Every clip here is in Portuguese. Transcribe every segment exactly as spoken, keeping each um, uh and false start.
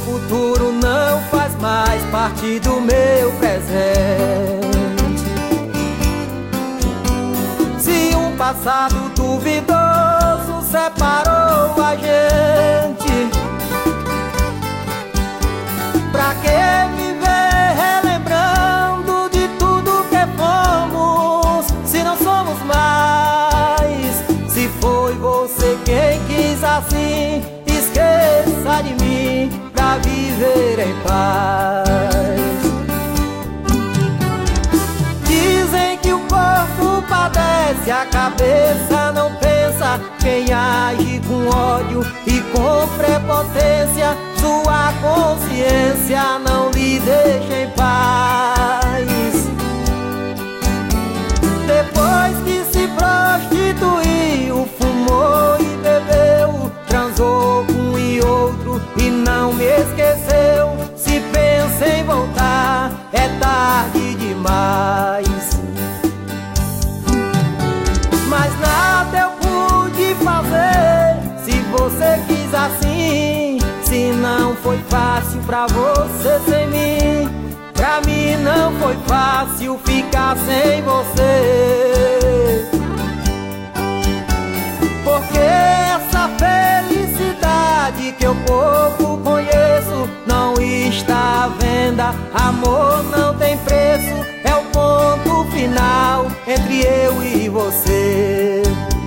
futuro não faz mais parte do meu presente. Se um passado duvidoso separou a gente, pra que viver relembrando de tudo que fomos, se não somos mais? Se foi você quem quis assim, esqueça de mim pra viver em paz. Dizem que o corpo padece, a cabeça não pensa. Quem age com ódio e com prepotência, sua consciência não lhe deixa em paz. Depois que se prostituiu, fumou e bebeu, transou com um e outro e não me esqueceu. Se pensa em voltar, é tarde demais. Mas nada eu pude fazer, se você quis assim. Se não foi fácil pra você sem mim, pra mim não foi fácil ficar sem você. Porque essa felicidade que eu pouco conheço não está à venda, amor não tem preço, é o ponto final entre eu e você.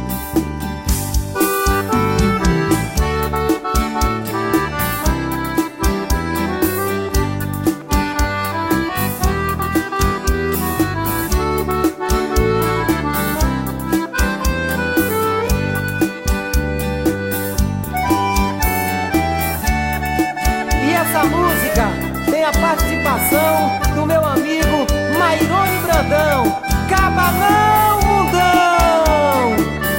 Essa música tem a participação do meu amigo Mairone Brandão. Cabanão Mundão.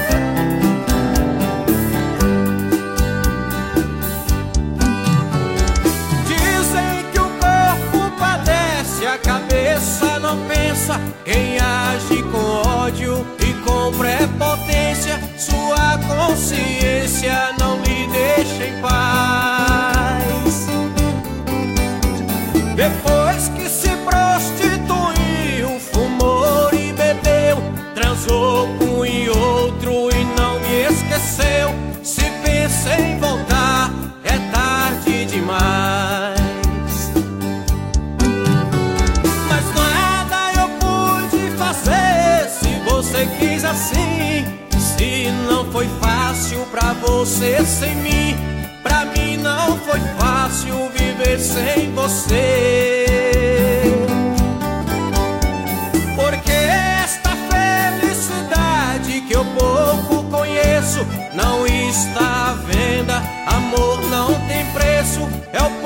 Dizem que o corpo padece, a cabeça não pensa. Quem age com ódio e com prepotência, sua consciência não lhe deixa em paz. Depois que se prostituiu, fumou e bebeu, transou com um e outro e não me esqueceu. Se pensa em voltar, é tarde demais. Mas nada eu pude fazer, se você quis assim. Se não foi fácil pra você sem mim, pra mim não foi fácil viver sem você. Porque esta felicidade que eu pouco conheço não está à venda, amor não tem preço, é o